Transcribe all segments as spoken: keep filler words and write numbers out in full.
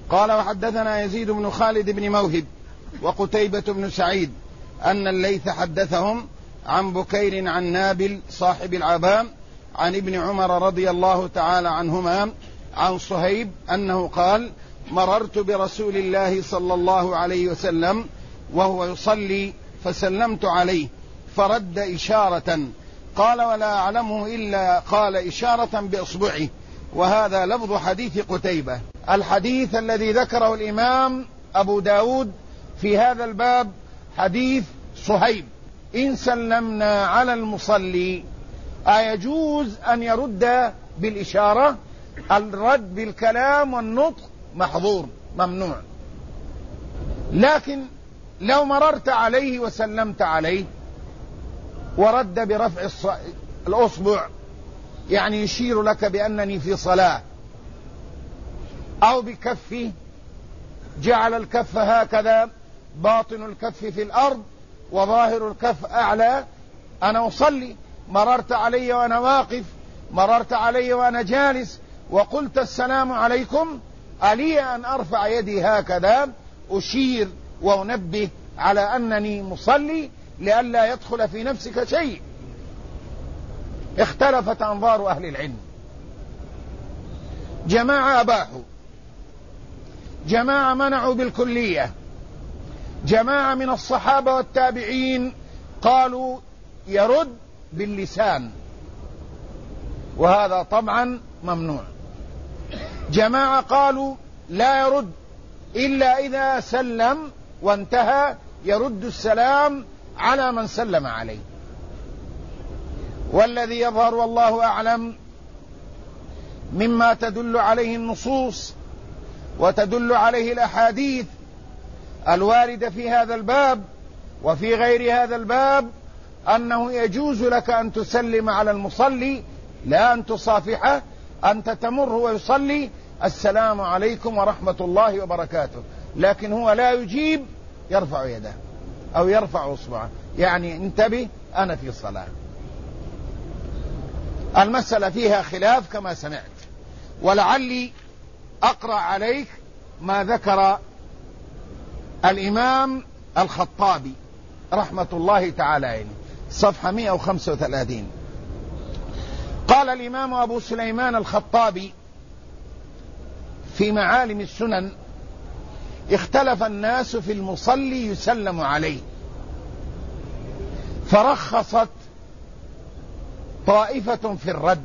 قال وحدثنا يزيد بن خالد بن موهب وقتيبة بن سعيد أن الليث حدثهم عن بكير عن نابل صاحب العبام عن ابن عمر رضي الله تعالى عنهما عن صهيب أنه قال مررت برسول الله صلى الله عليه وسلم وهو يصلي فسلمت عليه فرد إشارة، قال ولا أعلمه إلا قال إشارة بإصبعه. وهذا لفظ حديث قتيبة. الحديث الذي ذكره الإمام أبو داود في هذا الباب حديث صهيب: إن سلمنا على المصلي أيجوز أن يرد بالإشارة؟ الرد بالكلام والنطق محظور ممنوع، لكن لو مررت عليه وسلمت عليه ورد برفع الأصبع، يعني يشير لك بأنني في صلاة، أو بكفه جعل الكف هكذا باطن الكف في الأرض وظاهر الكف أعلى، أنا أصلي، مررت علي وأنا واقف، مررت علي وأنا جالس وقلت السلام عليكم، ألي أن أرفع يدي هكذا أشير وأنبه على أنني مصلي لئلا يدخل في نفسك شيء. اختلفت أنظار أهل العلم، جماعة أباحوا، جماعة منعوا بالكلية، جماعة من الصحابة والتابعين قالوا يرد باللسان، وهذا طبعا ممنوع. جماعة قالوا لا يرد إلا إذا سلم وانتهى، يرد السلام على من سلم عليه. والذي يظهر والله أعلم مما تدل عليه النصوص وتدل عليه الأحاديث الواردة في هذا الباب وفي غير هذا الباب أنه يجوز لك أن تسلم على المصلي، لا أن تصافحه، أنت تمر ويصلي السلام عليكم ورحمة الله وبركاته، لكن هو لا يجيب، يرفع يده أو يرفع أصبعه، يعني انتبه أنا في صلاة. المسألة فيها خلاف كما سمعت، ولعلي أقرأ عليك ما ذكر الإمام الخطابي رحمة الله تعالى عليه، صفحة مئة وخمسة وثلاثين. قال الإمام أبو سليمان الخطابي في معالم السنن: اختلف الناس في المصلي يسلم عليه، فرخصت طائفة في الرد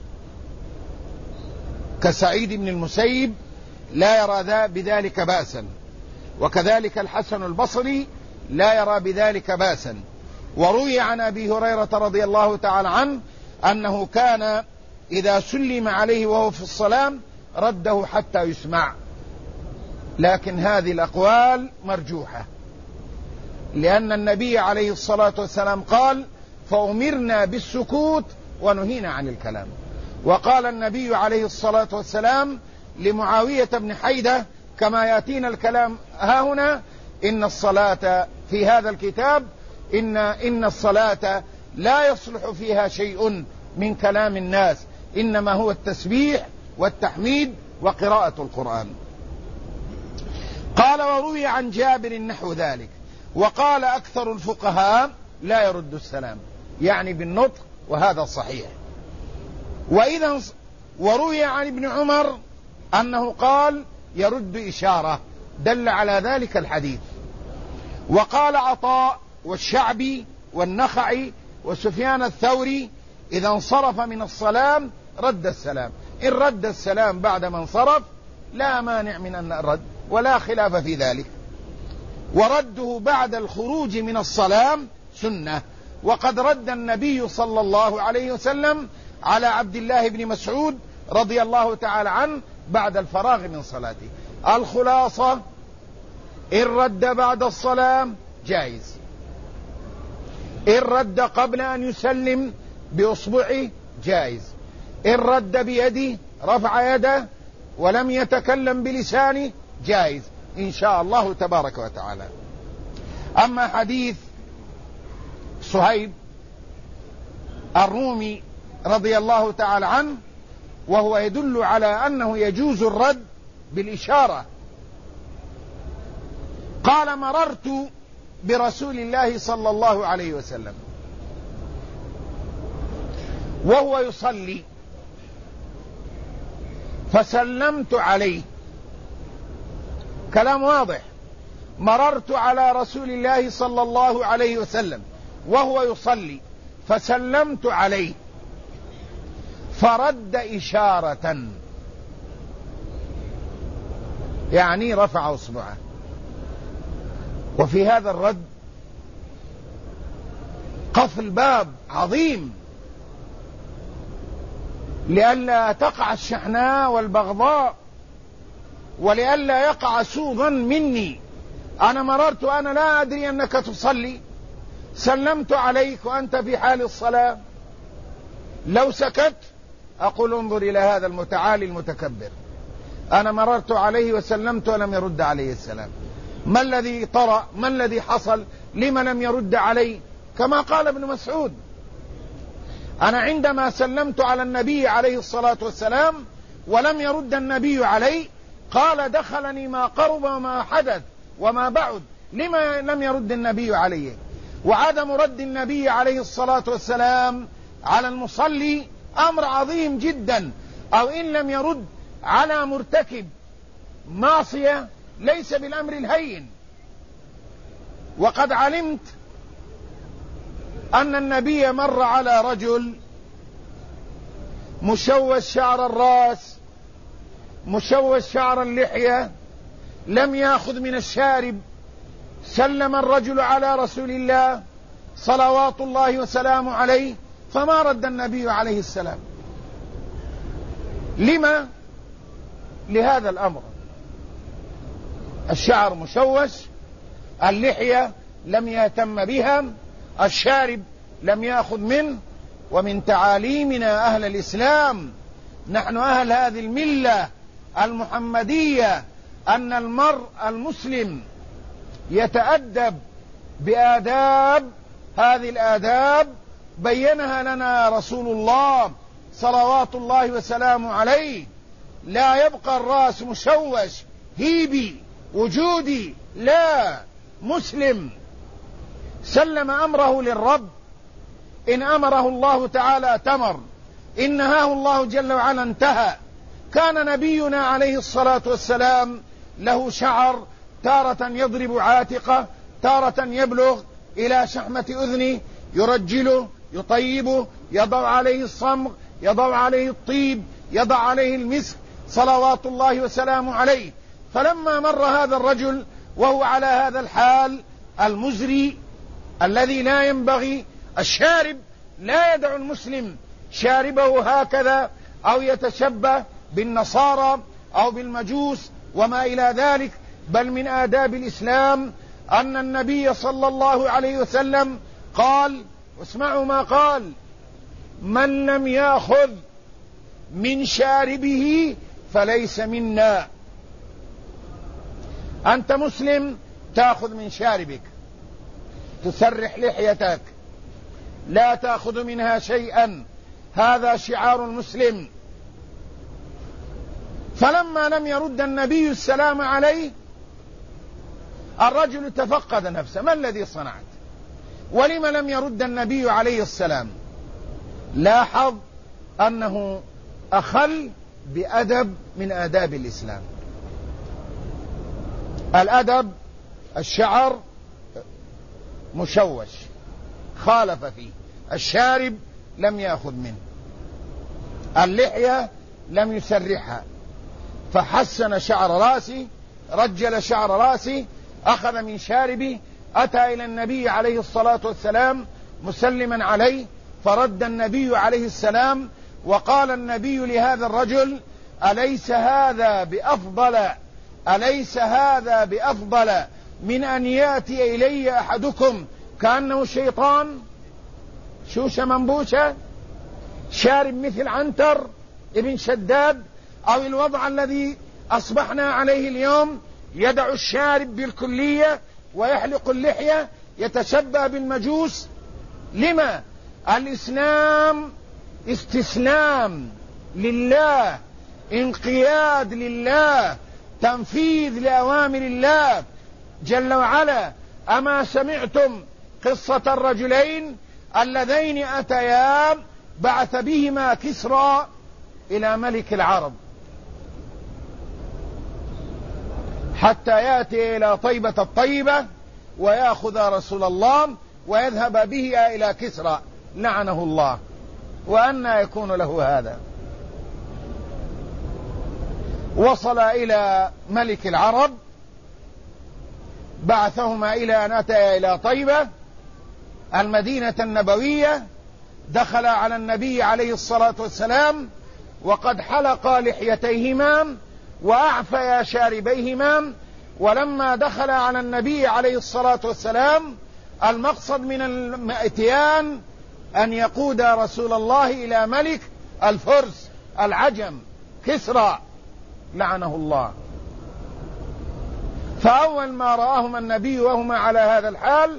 كسعيد بن المسيب لا يرى ذا بذلك بأسا، وكذلك الحسن البصري لا يرى بذلك بأسا. وروي عن أبي هريرة رضي الله تعالى عنه أنه كان إذا سلم عليه وهو في الصلاة رده حتى يسمع، لكن هذه الأقوال مرجوحة، لأن النبي عليه الصلاة والسلام قال: فأمرنا بالسكوت ونهينا عن الكلام. وقال النبي عليه الصلاة والسلام لمعاوية بن حيدة كما يأتينا الكلام ها هنا: إن الصلاة في هذا الكتاب إن, إن الصلاة لا يصلح فيها شيء من كلام الناس، إنما هو التسبيح والتحميد وقراءة القرآن. قال: وروي عن جابر نحو ذلك، وقال أكثر الفقهاء لا يرد السلام، يعني بالنطق، وهذا صحيح. وإذا وروي عن ابن عمر أنه قال يرد إشارة، دل على ذلك الحديث. وقال عطاء والشعبي والنخعي وسفيان الثوري: إذا انصرف من الصلاة رد السلام، إن رد السلام بعد ما انصرف لا مانع من أن الرد، ولا خلاف في ذلك. ورده بعد الخروج من الصلاة سنة، وقد رد النبي صلى الله عليه وسلم على عبد الله بن مسعود رضي الله تعالى عنه بعد الفراغ من صلاته. الخلاصة: إن رد بعد الصلاة جائز، إن رد قبل أن يسلم بأصبعه جائز، إن رد بيده رفع يده ولم يتكلم بلسانه جائز إن شاء الله تبارك وتعالى. أما حديث صهيب الرومي رضي الله تعالى عنه وهو يدل على أنه يجوز الرد بالإشارة قال مررت برسول الله صلى الله عليه وسلم وهو يصلي فسلمت عليه. كلام واضح. مررت على رسول الله صلى الله عليه وسلم وهو يصلي فسلمت عليه فرد إشارة، يعني رفع إصبعه. وفي هذا الرد قفل باب عظيم لئلا تقع الشحناء والبغضاء، ولئلا يقع سوء ظن مني. أنا مررت أنا لا أدري أنك تصلي، سلمت عليك وأنت في حال الصلاة، لو سكت أقول انظر إلى هذا المتعالي المتكبر، أنا مررت عليه وسلمت ولم يرد عليه السلام. ما الذي طرأ؟ ما الذي حصل؟ لما لم يرد علي؟ كما قال ابن مسعود: أنا عندما سلمت على النبي عليه الصلاة والسلام ولم يرد النبي علي قال دخلني ما قرب وما حدث وما بعد. لما لم يرد النبي عليه؟ وعدم رد النبي عليه الصلاة والسلام على المصلي أمر عظيم جدا، أو إن لم يرد على مرتكب معصية ليس بالأمر الهين. وقد علمت أن النبي مر على رجل مشوش شعر الرأس، مشوش شعر اللحية، لم يأخذ من الشارب. سلم الرجل على رسول الله صلوات الله وسلامه عليه فما رد النبي عليه السلام. لما؟ لهذا الأمر: الشعر مشوش، اللحية لم يهتم بها، الشارب لم يأخذ منه. ومن تعاليمنا أهل الإسلام، نحن أهل هذه الملة المحمدية، أن المرء المسلم يتأدب بآداب. هذه الآداب بينها لنا رسول الله صلوات الله وسلامه عليه. لا يبقى الرأس مشوش هيبي وجودي، لا، مسلم سلم أمره للرب. إن أمره الله تعالى تمر، إن نهاه الله جل وعلا انتهى. كان نبينا عليه الصلاة والسلام له شعر تارة يضرب عاتقه، تارة يبلغ إلى شحمة أذنه، يرجله، يطيبه، يضع عليه الصمغ، يضع عليه الطيب، يضع عليه المسك، صلوات الله وسلامه عليه. فلما مر هذا الرجل وهو على هذا الحال المزري الذي لا ينبغي، الشارب لا يدع المسلم شاربه هكذا أو يتشبه بالنصارى أو بالمجوس وما إلى ذلك، بل من آداب الإسلام أن النبي صلى الله عليه وسلم قال، واسمعوا ما قال: من لم يأخذ من شاربه فليس منا. أنت مسلم تأخذ من شاربك، تسرح لحيتك، لا تأخذ منها شيئا، هذا شعار المسلم. فلما لم يرد النبي السلام عليه الرجل تفقد نفسه: ما الذي صنعت؟ ولم لم يرد النبي عليه السلام؟ لاحظ أنه أخل بأدب من آداب الإسلام. الأدب الشعر مشوش خالف فيه، الشارب لم يأخذ منه، اللحية لم يسرحها، فحسن شعر راسي، رجل شعر راسي، أخذ من شاربي، أتى إلى النبي عليه الصلاة والسلام مسلما عليه، فرد النبي عليه السلام وقال النبي لهذا الرجل: أليس هذا بأفضل أليس هذا بأفضل من أن يأتي إلي أحدكم كأنه شيطان، شوشة منبوشة، شارب مثل عنتر ابن شداد، أو الوضع الذي أصبحنا عليه اليوم، يدع الشارب بالكلية ويحلق اللحية، يتشبه بالمجوس. لما؟ الإسلام استسلام لله، انقياد لله، تنفيذ لأوامر الله، جل وعلا: أما سمعتم قصة الرجلين اللذين أتيا بعث بهما كسرى إلى ملك العرب حتى يأتي إلى طيبة الطيبة ويأخذ رسول الله ويذهب به إلى كسرى لعنه الله. وأنى يكون له هذا؟ وصل إلى ملك العرب، بعثهما إلى أن أتى إلى طيبة المدينة النبوية، دخل على النبي عليه الصلاة والسلام وقد حلق لحيتيهما وأعفيا شاربيهما. ولما دخل على النبي عليه الصلاة والسلام المقصد من الاتيان أن يقود رسول الله إلى ملك الفرس العجم كسرى لعنه الله. فأول ما رآهما النبي وهما على هذا الحال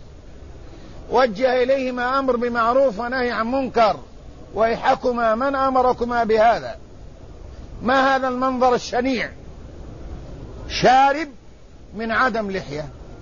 وجه إليهما أمر بمعروف ونهي عن منكر: ويحكما من أمركما بهذا؟ ما هذا المنظر الشنيع؟ شارب من عدم لحية.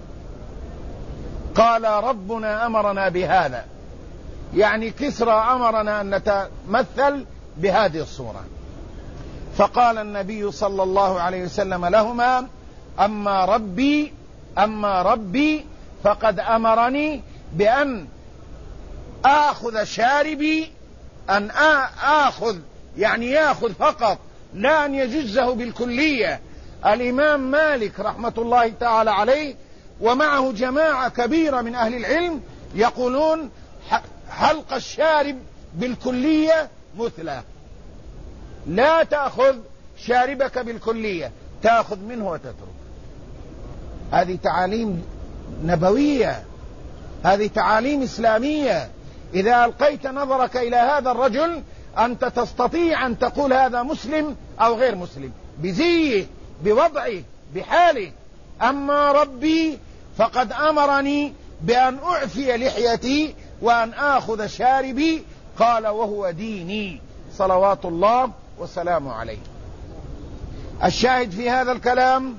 قال: ربنا أمرنا بهذا، يعني كسرى أمرنا أن نتمثل بهذه الصورة. فقال النبي صلى الله عليه وسلم لهما: أما ربي أما ربي فقد أمرني بأن آخذ شاربي، أن آخذ يعني يأخذ فقط، لا أن يجزه بالكلية. الإمام مالك رحمة الله تعالى عليه ومعه جماعة كبيرة من أهل العلم يقولون حلق الشارب بالكلية مثله، لا تأخذ شاربك بالكلية، تأخذ منه وتترك. هذه تعاليم نبوية، هذه تعاليم إسلامية. إذا ألقيت نظرك إلى هذا الرجل أنت تستطيع أن تقول هذا مسلم أو غير مسلم بزيه بوضعه بحاله. أما ربي فقد أمرني بأن أعفي لحيتي وأن آخذ شاربي، قال: وهو ديني صلوات الله وسلامه عليه. الشاهد في هذا الكلام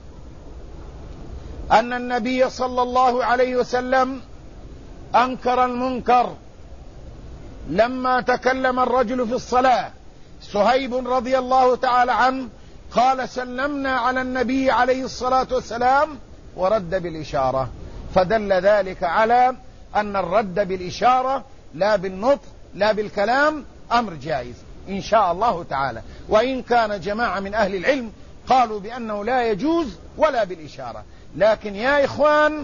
أن النبي صلى الله عليه وسلم أنكر المنكر لما تكلم الرجل في الصلاة. صهيب رضي الله تعالى عنه قال: سلمنا على النبي عليه الصلاة والسلام ورد بالإشارة، فدل ذلك على أن الرد بالإشارة لا بالنطق لا بالكلام أمر جائز إن شاء الله تعالى، وإن كان جماعة من أهل العلم قالوا بأنه لا يجوز ولا بالإشارة. لكن يا إخوان،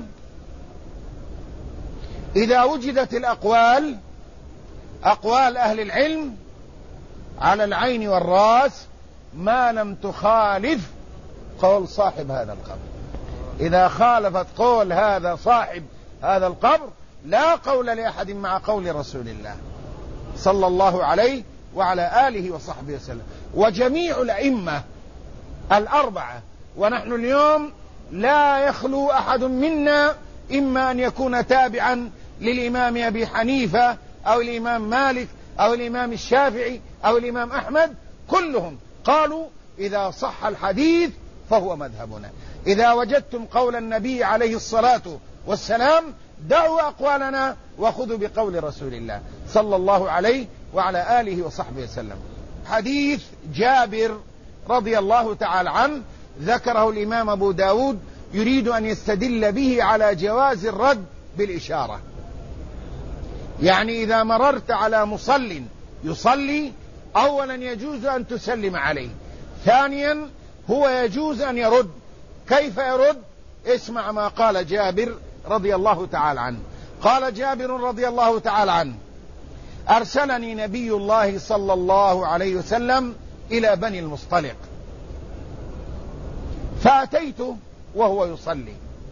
إذا وجدت الأقوال أقوال أهل العلم على العين والرأس ما لم تخالف قول صاحب هذا القبر. إذا خالفت قول هذا صاحب هذا القبر لا قول لأحد مع قول رسول الله صلى الله عليه وعلى آله وصحبه وسلم. وجميع الأئمة الأربعة، ونحن اليوم لا يخلو أحد منا إما أن يكون تابعا للإمام أبي حنيفة أو الإمام مالك أو الإمام الشافعي أو الإمام أحمد، كلهم قالوا إذا صح الحديث فهو مذهبنا. إذا وجدتم قول النبي عليه الصلاة والسلام دعوا أقوالنا وخذوا بقول رسول الله صلى الله عليه وعلى آله وصحبه وسلم. حديث جابر رضي الله تعالى عنه ذكره الإمام أبو داود يريد أن يستدل به على جواز الرد بالإشارة. يعني إذا مررت على مصل يصلي أولا يجوز أن تسلم عليه، ثانيا هو يجوز أن يرد. كيف يرد؟ اسمع ما قال جابر رضي الله تعالى عنه. قال جابر رضي الله تعالى عنه: أرسلني نبي الله صلى الله عليه وسلم إلى بني المصطلق فأتيته وهو يصلي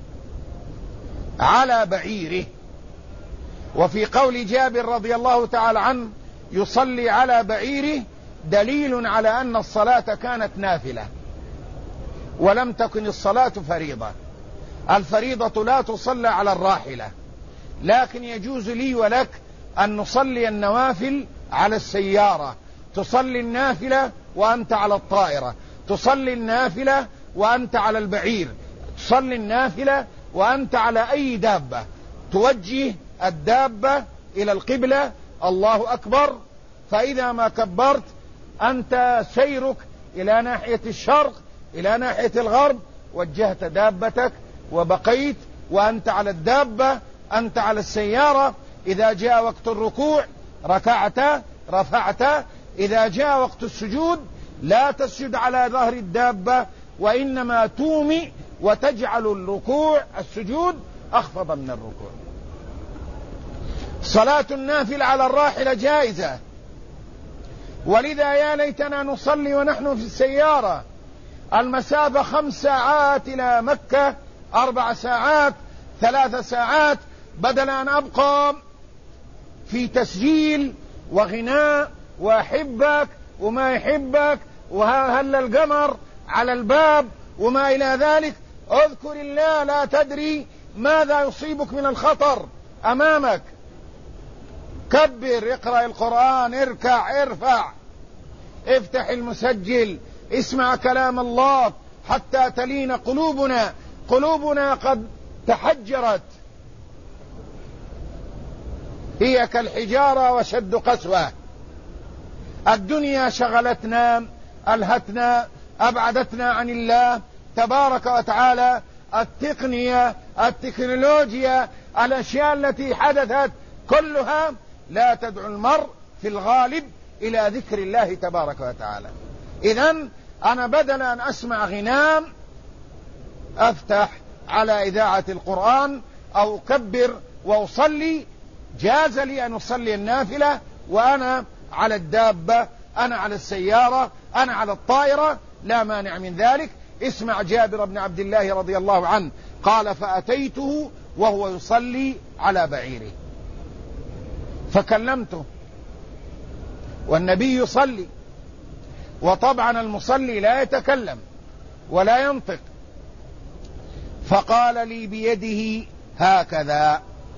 على بعيره. وفي قول جابر رضي الله تعالى عنه يصلي على بعيره دليل على أن الصلاة كانت نافلة ولم تكن الصلاة فريضة. الفريضة لا تصلى على الراحلة، لكن يجوز لي ولك أن نصلي النوافل على السيارة. تصلي النافلة وأنت على الطائرة، تصلي النافلة وأنت على البعير، تصلي النافلة وأنت على أي دابة، توجه الدابة إلى القبلة، الله أكبر، فإذا ما كبرت أنت سيرك إلى ناحية الشرق إلى ناحية الغرب، وجهت دابتك وبقيت وأنت على الدابة، أنت على السيارة. إذا جاء وقت الركوع ركعت رفعت. إذا جاء وقت السجود لا تسجد على ظهر الدابة، وإنما تومي وتجعل الركوع السجود أخفض من الركوع. صلاة النافلة على الراحلة جائزة، ولذا يا ليتنا نصلي ونحن في السيارة. المسافة خمس ساعات إلى مكة، أربع ساعات، ثلاث ساعات، بدل أن أبقى في تسجيل وغناء وأحبك وما يحبك وهل القمر على الباب وما إلى ذلك. اذكر الله، لا تدري ماذا يصيبك من الخطر أمامك. كبر، اقرأ القرآن، اركع، ارفع، افتح المسجل، اسمع كلام الله حتى تلين قلوبنا. قلوبنا قد تحجرت، هي كالحجارة وشد قسوة. الدنيا شغلتنا، ألهتنا، أبعدتنا عن الله تبارك وتعالى. التقنية، التكنولوجيا، الأشياء التي حدثت كلها لا تدعو المرء في الغالب إلى ذكر الله تبارك وتعالى. إذن أنا بدل أن أسمع غنام أفتح على إذاعة القرآن أو أكبر وأصلي. جاز لي أن أصلي النافلة وأنا على الدابة، أنا على السيارة، أنا على الطائرة، لا مانع من ذلك. اسمع جابر بن عبد الله رضي الله عنه قال: فأتيته وهو يصلي على بعيره فكلمته، والنبي يصلي، وطبعا المصلي لا يتكلم ولا ينطق، فقال لي بيده هكذا،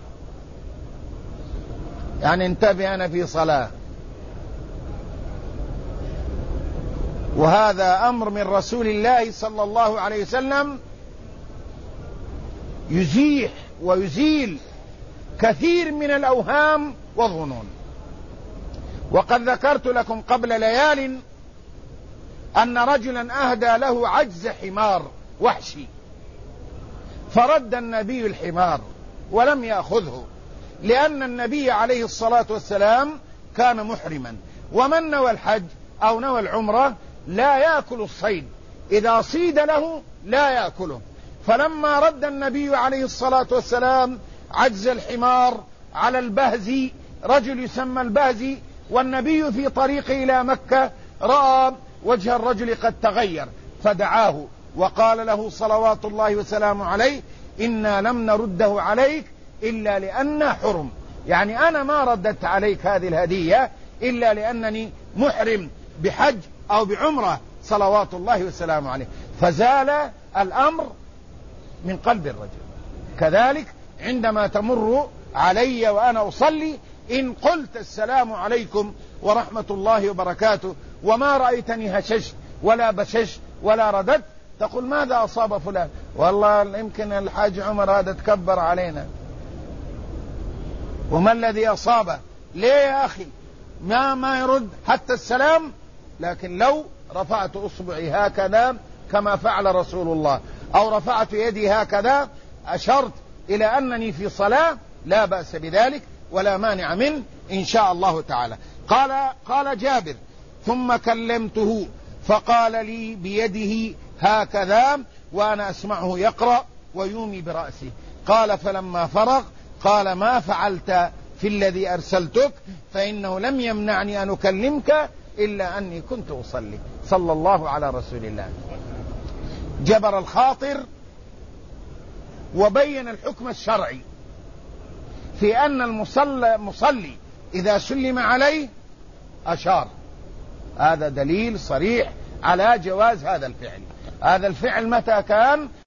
يعني انتبه أنا في صلاة. وهذا أمر من رسول الله صلى الله عليه وسلم يزيح ويزيل كثير من الأوهام والظنون. وقد ذكرت لكم قبل ليال أن رجلا أهدى له عجز حمار وحشي، فرد النبي الحمار ولم يأخذه، لأن النبي عليه الصلاة والسلام كان محرما، ومن نوى الحج أو نوى العمرة لا يأكل الصيد، إذا صيد له لا يأكله. فلما رد النبي عليه الصلاة والسلام عجز الحمار على البهزي، رجل يسمى البهزي، والنبي في طريقه إلى مكة رأى وجه الرجل قد تغير فدعاه وقال له صلوات الله وسلامه عليه: إنا لم نرده عليك إلا لأننا حرم، يعني أنا ما رددت عليك هذه الهدية إلا لأنني محرم بحج أو بعمرة صلوات الله وسلامه عليه. فزال الأمر من قلب الرجل. كذلك عندما تمر علي وأنا أصلي، إن قلت السلام عليكم ورحمة الله وبركاته وما رأيتني هششت ولا بششت ولا رددت، تقول: ماذا أصاب فلان؟ والله يمكن الحاج عمر هذا تكبر علينا. وما الذي أصابه؟ ليه يا أخي ما ما يرد حتى السلام؟ لكن لو رفعت أصبعي هكذا كما فعل رسول الله، أو رفعت يدي هكذا أشرت إلى أنني في صلاة، لا بأس بذلك ولا مانع منه إن شاء الله تعالى. قال قال جابر: ثم كلمته فقال لي بيده هكذا وأنا أسمعه يقرأ ويومي برأسه. قال: فلما فرغ قال: ما فعلت في الذي أرسلتك؟ فإنه لم يمنعني أن أكلمك إلا أني كنت أصلي. صلى الله على رسول الله. جبر الخاطر وبين الحكم الشرعي في أن المصلي إذا سلم عليه أشار. هذا دليل صريح على جواز هذا الفعل. هذا الفعل متى كان؟